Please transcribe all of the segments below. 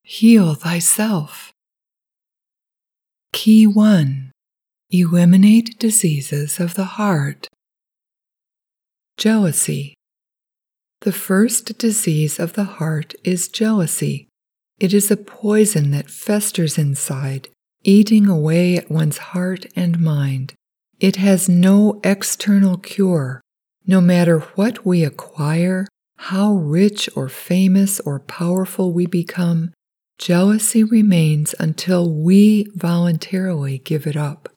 Heal thyself. Key 1. Eliminate diseases of the heart. Jealousy. The first disease of the heart is jealousy. It is a poison that festers inside, eating away at one's heart and mind. It has no external cure. No matter what we acquire, how rich or famous or powerful we become, jealousy remains until we voluntarily give it up.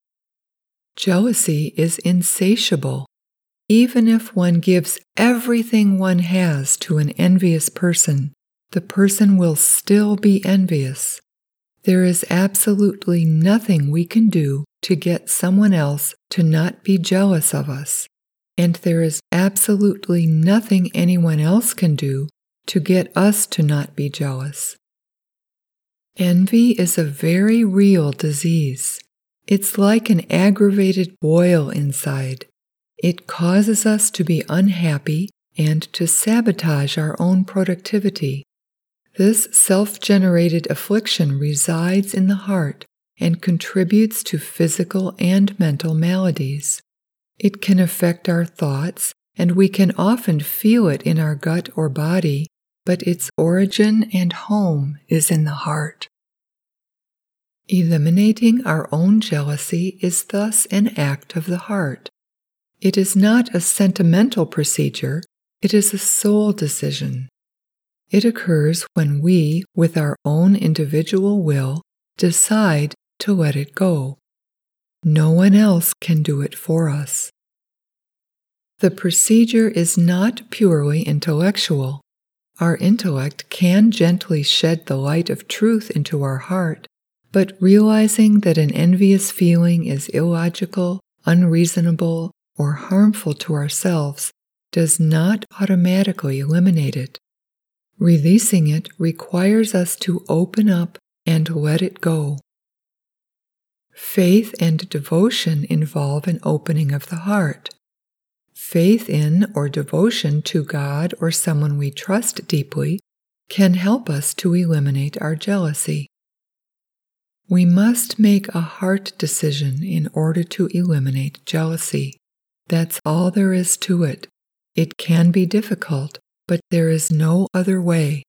Jealousy is insatiable. Even if one gives everything one has to an envious person, the person will still be envious. There is absolutely nothing we can do to get someone else to not be jealous of us, and there is absolutely nothing anyone else can do to get us to not be jealous. Envy is a very real disease. It's like an aggravated boil inside. It causes us to be unhappy and to sabotage our own productivity. This self-generated affliction resides in the heart and contributes to physical and mental maladies. It can affect our thoughts, and we can often feel it in our gut or body, but its origin and home is in the heart. Eliminating our own jealousy is thus an act of the heart. It is not a sentimental procedure, it is a soul decision. It occurs when we, with our own individual will, decide to let it go. No one else can do it for us. The procedure is not purely intellectual. Our intellect can gently shed the light of truth into our heart, but realizing that an envious feeling is illogical, unreasonable, or harmful to ourselves does not automatically eliminate it. Releasing it requires us to open up and let it go. Faith and devotion involve an opening of the heart. Faith in or devotion to God or someone we trust deeply can help us to eliminate our jealousy. We must make a heart decision in order to eliminate jealousy. That's all there is to it. It can be difficult, but there is no other way.